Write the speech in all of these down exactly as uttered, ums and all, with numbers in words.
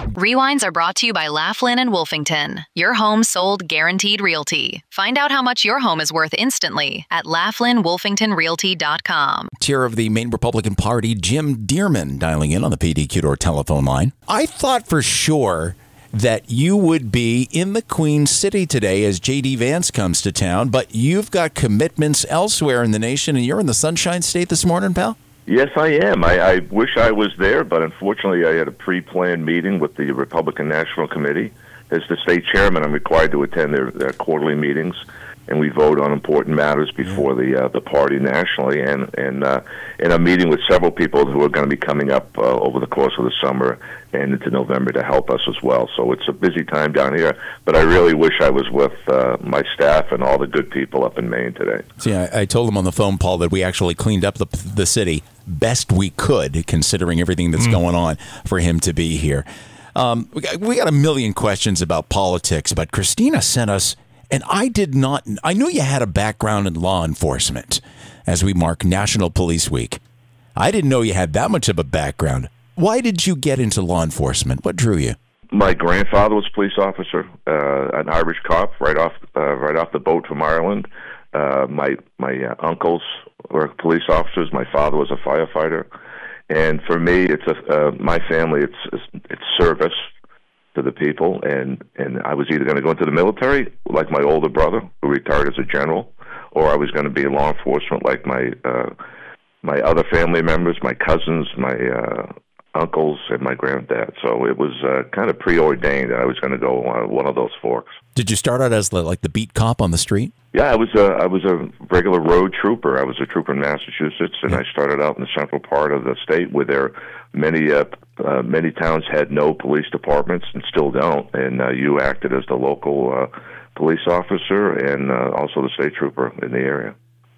Rewinds are brought to you by Laughlin and Wolfington. Your home sold guaranteed realty. Find out how much your home is worth instantly at laughlin wolfington realty dot com. Chair of the Maine Republican Party, Jim Dearman, dialing in on the P D Q telephone line. I thought for sure that you would be in the Queen City today as J D Vance comes to town, but you've got commitments elsewhere in the nation, and you're in the Sunshine State this morning, pal? Yes, I am. I, I wish I was there, but unfortunately I had a pre-planned meeting with the Republican National Committee. As the state chairman, I'm required to attend their, their quarterly meetings, and we vote on important matters before the uh, the party nationally. And and uh, and I'm meeting with several people who are going to be coming up uh, over the course of the summer and into November to help us as well. So it's a busy time down here, but I really wish I was with uh, my staff and all the good people up in Maine today. See, I, I told him on the phone, Paul, that we actually cleaned up the the city best we could, considering everything that's mm. going on, for him to be here. Um, we got, we got a million questions about politics, but Christina sent us, and I did not, I knew you had a background in law enforcement as we mark National Police Week. I didn't know you had that much of a background. Why did you get into law enforcement? What drew you? My grandfather was a police officer, uh, an Irish cop, right off uh, right off the boat from Ireland. Uh, my my uh, uncles were police officers. My father was a firefighter, and for me, it's a uh, my family. It's, it's it's service to the people, and and I was either going to go into the military, like my older brother, who retired as a general, or I was going to be in law enforcement, like my uh, my other family members, my cousins, my uh, uncles, and my granddad. So it was uh, kind of preordained that I was going to go on one of those forks. Did you start out as the, like the beat cop on the street? Yeah, I was a I was a regular road trooper. I was a trooper in Massachusetts, and I started out in the central part of the state where there many uh, uh, many towns had no police departments and still don't. And uh, you acted as the local uh, police officer and uh, also the state trooper in the area.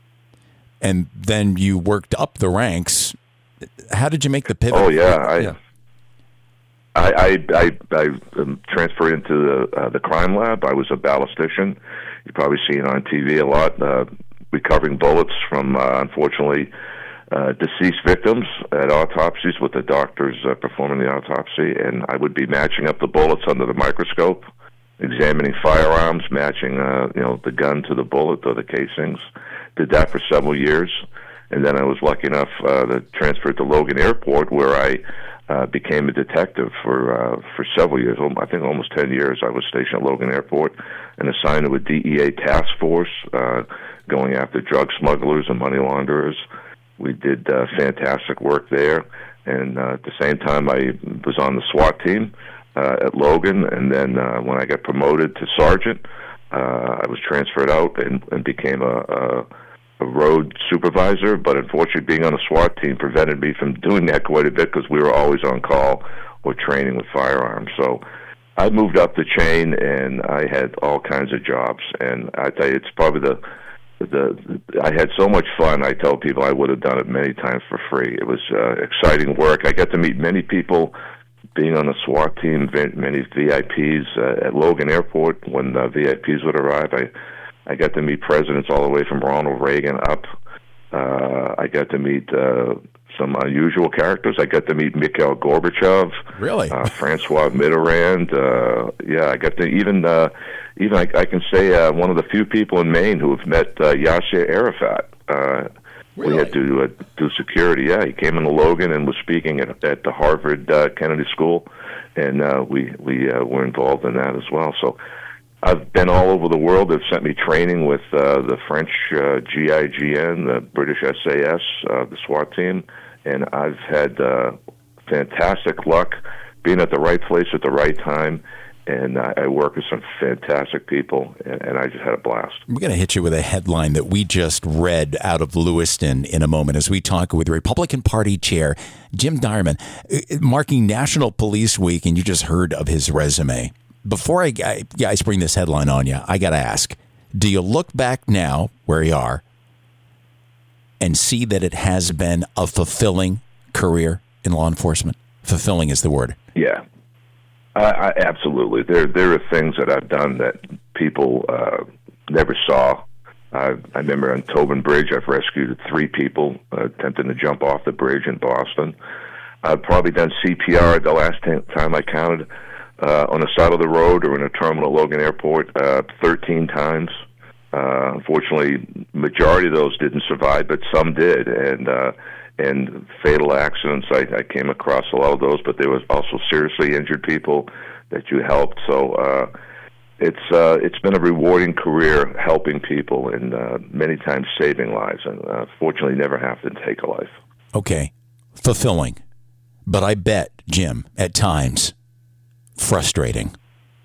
And then you worked up the ranks. How did you make the pivot? Oh yeah, I. Yeah. I, I, I, I um, transferred into the, uh, the crime lab. I was a ballistician. You've probably seen on T V a lot, uh, recovering bullets from, uh, unfortunately, uh, deceased victims at autopsies with the doctors uh, performing the autopsy. And I would be matching up the bullets under the microscope, examining firearms, matching uh, you know, the gun to the bullet or the casings. Did that for several years. And then I was lucky enough uh, to transfer to Logan Airport, where I Uh, became a detective for uh, for several years. I think almost ten years. I was stationed at Logan Airport and assigned to a D E A task force uh, going after drug smugglers and money launderers. We did uh, fantastic work there, and uh, at the same time, I was on the SWAT team uh, at Logan. And then uh, when I got promoted to sergeant, uh, I was transferred out and, and became a, a a road supervisor, but unfortunately being on a SWAT team prevented me from doing that quite a bit because we were always on call or training with firearms. So I moved up the chain, and I had all kinds of jobs. And I tell you, it's probably the, the, the I had so much fun. I tell people I would have done it many times for free. It was uh, exciting work. I got to meet many people being on the SWAT team, many V I Ps uh, at Logan Airport. When uh, V I Ps would arrive, I I got to meet presidents all the way from Ronald Reagan up. Uh, I got to meet uh, some unusual characters. I got to meet Mikhail Gorbachev, really, uh, Francois Mitterrand. Uh, yeah, I got to even uh, even I, I can say uh, one of the few people in Maine who have met uh, Yasser Arafat. Uh, really? We had to uh, do security. Yeah, he came into Logan and was speaking at, at the Harvard uh, Kennedy School, and uh, we we uh, were involved in that as well. So I've been all over the world. They've sent me training with uh, the French uh, G I G N, the British S A S, uh, the SWAT team, and I've had uh, fantastic luck being at the right place at the right time, and uh, I work with some fantastic people, and, and I just had a blast. We're going to hit you with a headline that we just read out of Lewiston in a moment as we talk with Republican Party Chair Jim Dearman, marking National Police Week, and you just heard of his resume. Before I guys bring this headline on you, I got to ask, do you look back now where you are and see that it has been a fulfilling career in law enforcement? Fulfilling is the word. Yeah, I, I, absolutely. There there are things that I've done that people uh, never saw. Uh, I remember on Tobin Bridge, I've rescued three people uh, attempting to jump off the bridge in Boston. I've probably done C P R the last time I counted uh, on the side of the road or in a terminal at Logan Airport uh, thirteen times. Uh, unfortunately, majority of those didn't survive, but some did, and uh, and fatal accidents. I, I came across a lot of those, but there was also seriously injured people that you helped. So uh, it's uh, it's been a rewarding career helping people and uh, many times saving lives, and uh, fortunately never have to take a life. Okay, fulfilling, but I bet, Jim, at times frustrating.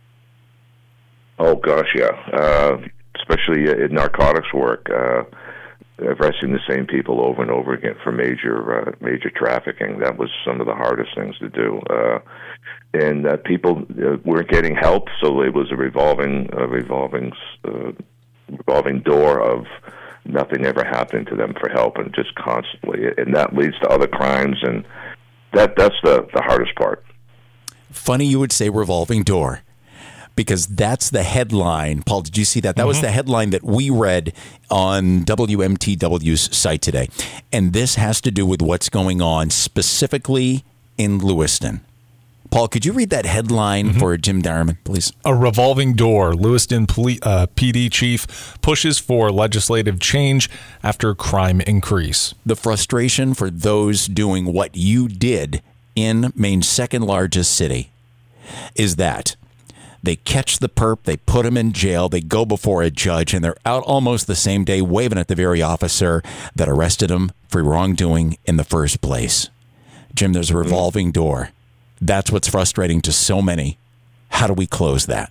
Oh gosh, yeah. Uh, especially in narcotics work, uh, arresting the same people over and over again for major uh, major trafficking. That was some of the hardest things to do. Uh, and uh, people uh, weren't getting help, so it was a revolving a revolving uh, revolving door of nothing ever happening to them for help, and just constantly. And that leads to other crimes, and that that's the, the hardest part. Funny you would say revolving door, because that's the headline. Paul, did you see that? That mm-hmm. was the headline that we read on W M T W's site today. And this has to do with what's going on specifically in Lewiston. Paul, could you read that headline mm-hmm. for Jim Darman, please? A revolving door. Lewiston Poli- uh, P D chief pushes for legislative change after crime increase. The frustration for those doing what you did in Maine's second largest city is that they catch the perp, they put him in jail, they go before a judge, and they're out almost the same day waving at the very officer that arrested him for wrongdoing in the first place. Jim, there's a revolving door. That's what's frustrating to so many. How do we close that?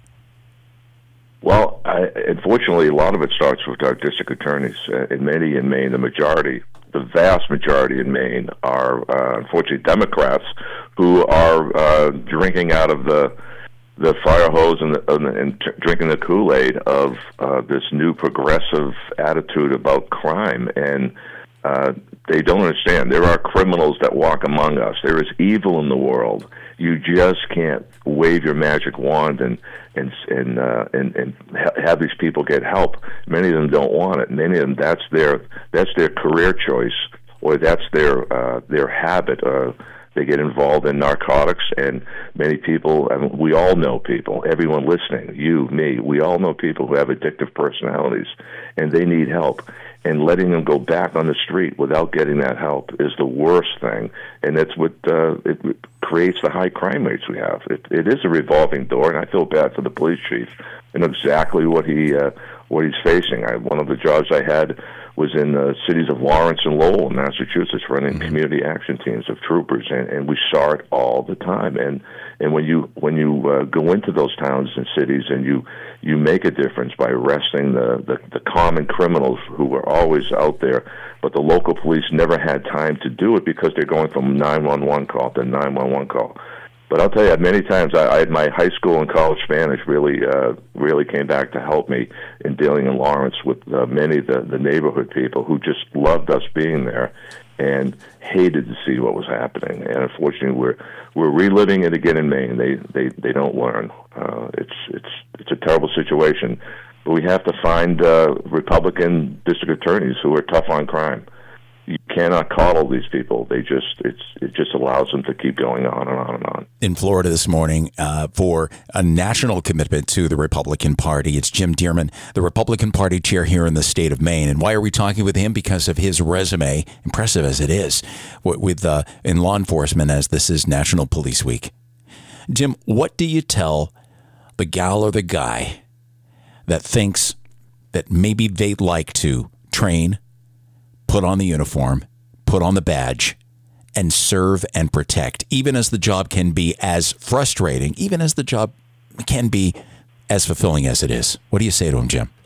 Well, I, unfortunately, a lot of it starts with our district attorneys. Uh, in many in Maine, the majority, the vast majority in Maine are, uh, unfortunately, Democrats who are uh, drinking out of the the fire hose and, the, and, and t- drinking the Kool-Aid of uh, this new progressive attitude about crime. And uh, they don't understand. There are criminals that walk among us. There is evil in the world. You just can't wave your magic wand and and and uh, and, and ha- have these people get help. Many of them don't want it. Many of them, that's their that's their career choice, or that's their uh, their habit. Uh, They get involved in narcotics, and many people, I mean, we all know people, everyone listening, you, me, we all know people who have addictive personalities, and they need help. And letting them go back on the street without getting that help is the worst thing, and that's what uh, it creates the high crime rates we have. It, it is a revolving door, and I feel bad for the police chief and exactly what he uh, what he's facing. I, one of the jobs I had was in the cities of Lawrence and Lowell, Massachusetts, running mm-hmm. community action teams of troopers, and, and we saw it all the time. And and when you when you uh, go into those towns and cities and you you make a difference by arresting the, the, the common criminals who were always out there, but the local police never had time to do it because they're going from nine one one call to nine one one call. But I'll tell you, many times I, I had my high school and college Spanish really uh, really came back to help me in dealing in Lawrence with uh, many of the, the neighborhood people who just loved us being there and hated to see what was happening. And unfortunately, we're we're reliving it again in Maine. They they, they don't learn. Uh, it's it's it's a terrible situation. But we have to find uh, Republican district attorneys who are tough on crime. You cannot coddle these people. They just it's it just allows them to keep going on and on and on. In Florida this morning, uh, for a national commitment to the Republican Party, it's Jim Dearman, the Republican Party chair here in the state of Maine. And why are we talking with him? Because of his resume, impressive as it is, with uh, in law enforcement, as this is National Police Week. Jim, what do you tell the gal or the guy that thinks that maybe they'd like to train, put on the uniform, put on the badge, and serve and protect, even as the job can be as frustrating, even as the job can be as fulfilling as it is? What do you say to him, Jim?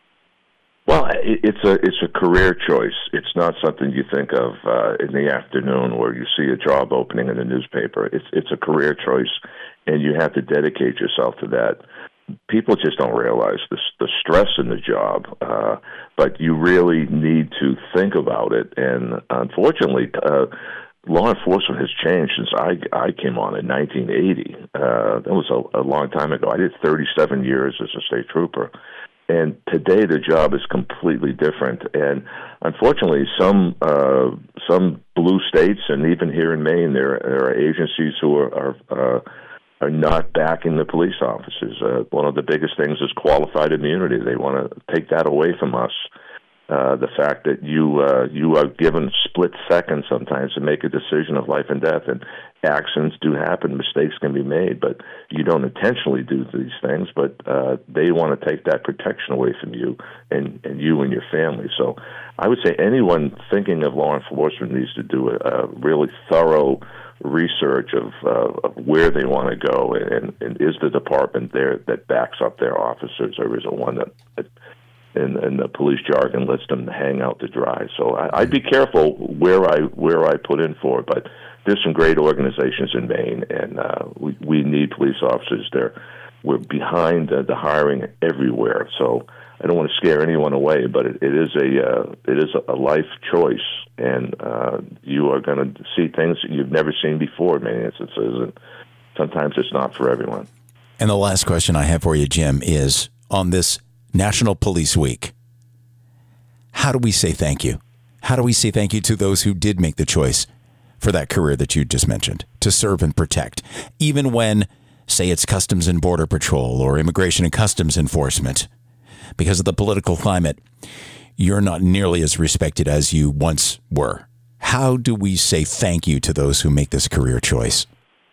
Well, it's a it's a career choice. It's not something you think of uh, in the afternoon where you see a job opening in the newspaper. It's it's a career choice, and you have to dedicate yourself to that. People just don't realize the, the stress in the job, uh, but you really need to think about it. And unfortunately, uh, law enforcement has changed since I, I came on in nineteen eighty. Uh, that was a, a long time ago. I did thirty-seven years as a state trooper. And today the job is completely different. And unfortunately, some uh, some blue states and even here in Maine, there, there are agencies who are are, uh, are not backing the police officers. Uh, one of the biggest things is qualified immunity. They want to take that away from us. Uh, the fact that you uh, you are given split seconds sometimes to make a decision of life and death, and accidents do happen, mistakes can be made, but you don't intentionally do these things, but uh, they want to take that protection away from you and, and you and your family. So I would say anyone thinking of law enforcement needs to do a, a really thorough research of, uh, of where they want to go, and, and is the department there that backs up their officers, or is it one that, that in, in the police jargon lets them hang out to dry. So I, I'd be careful where I where I put in for it, but there's some great organizations in Maine, and uh, we, we need police officers there. We're behind the, the hiring everywhere, so I don't want to scare anyone away, but it, it is a uh, it is a life choice, and uh, you are going to see things that you've never seen before in many instances, and sometimes it's not for everyone. And the last question I have for you, Jim, is on this National Police Week, how do we say thank you? How do we say thank you to those who did make the choice for that career that you just mentioned, to serve and protect, even when, say, it's Customs and Border Patrol or Immigration and Customs Enforcement? Because of the political climate, you're not nearly as respected as you once were. How do we say thank you to those who make this career choice?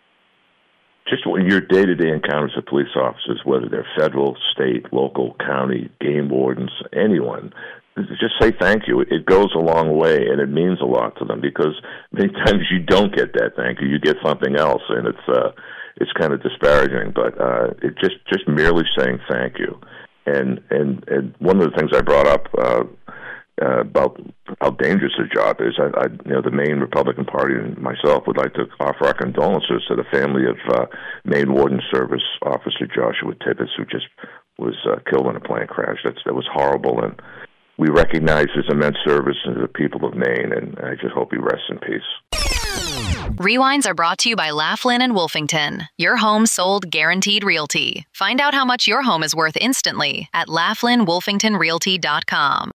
Just when your day-to-day encounters with police officers, whether they're federal, state, local, county, game wardens, anyone, just say thank you. It goes a long way, and it means a lot to them, because many times you don't get that thank you. You get something else, and it's uh, it's kind of disparaging. But uh, it just just merely saying thank you. And and, and one of the things I brought up uh, uh, about how dangerous the job is, I, I, you know, the Maine Republican Party and myself would like to offer our condolences to the family of uh, Maine Warden Service Officer Joshua Tibbetts, who just was uh, killed in a plane crash. That's that was horrible, and we recognize his immense service to the people of Maine, and I just hope he rests in peace. Rewinds are brought to you by Laughlin and Wolfington, your home sold guaranteed realty. Find out how much your home is worth instantly at laughlin wolfington realty dot com.